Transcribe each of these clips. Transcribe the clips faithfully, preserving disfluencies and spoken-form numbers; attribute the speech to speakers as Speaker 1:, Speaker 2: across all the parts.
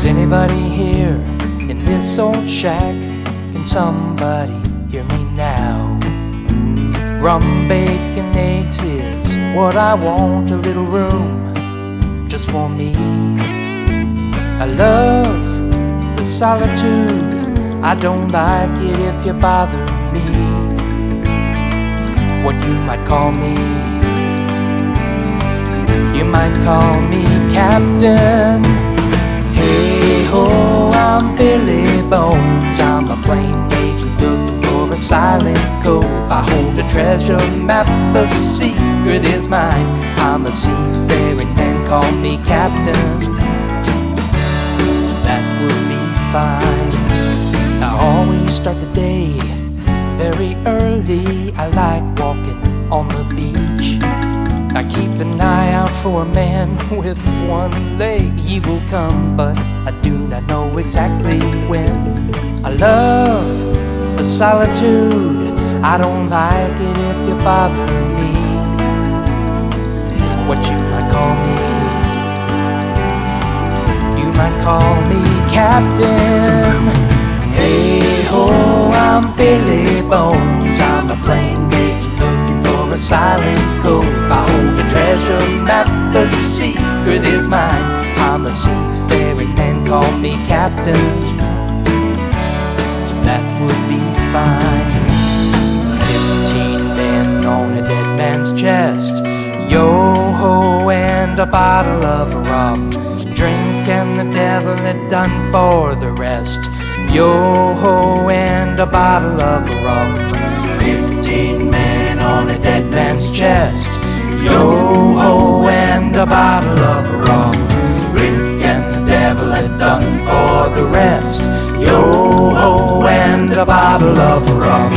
Speaker 1: Is anybody here in this old shack? Can somebody hear me now? Rum, bacon, eggs is what I want. A little room just for me. I love the solitude. I don't like it if you bother me. What you might call me, you might call me Captain. Hey ho, I'm Billy Bones. I'm a playmate looking for a silent cove. I hold a treasure map, the secret is mine. I'm a seafaring man, call me Captain. That would be fine. I always start the day very early. I like walking on the beach. I keep an eye out for a man with one leg. He will come, but I do not know exactly when. I love the solitude. I don't like it if you bother me. What you might call me, you might call me Captain. Hey ho, I'm Billy Bones. I'm a playmate looking for a silent cove. I hold a treasure map, the secret is mine. I'm a seafaring man, call me Captain. That would be fine. Fifteen men on a dead man's chest. Yo-ho and a bottle of rum. Drink and the devil had done for the rest. Yo-ho and a bottle of rum. Fifteen men on a dead man's chest. Yo-ho and a bottle of rum. Drink and the devil had done for the rest. Yo-ho and a bottle of rum.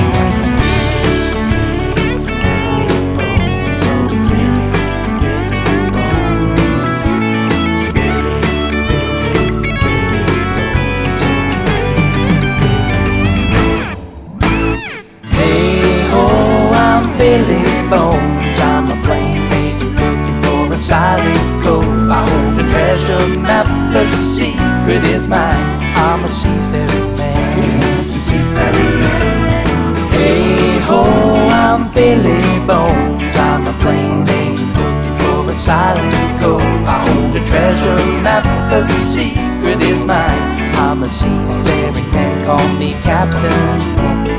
Speaker 1: Billy Bones, I'm a playmate looking for a silent cove. I hold a treasure map, the secret is mine. I'm a seafaring man. Yes, a seafaring man. Hey ho, I'm Billy Bones. I'm a playmate looking for a silent cove. I hold a treasure map, the secret is mine. I'm a seafaring man, call me Captain.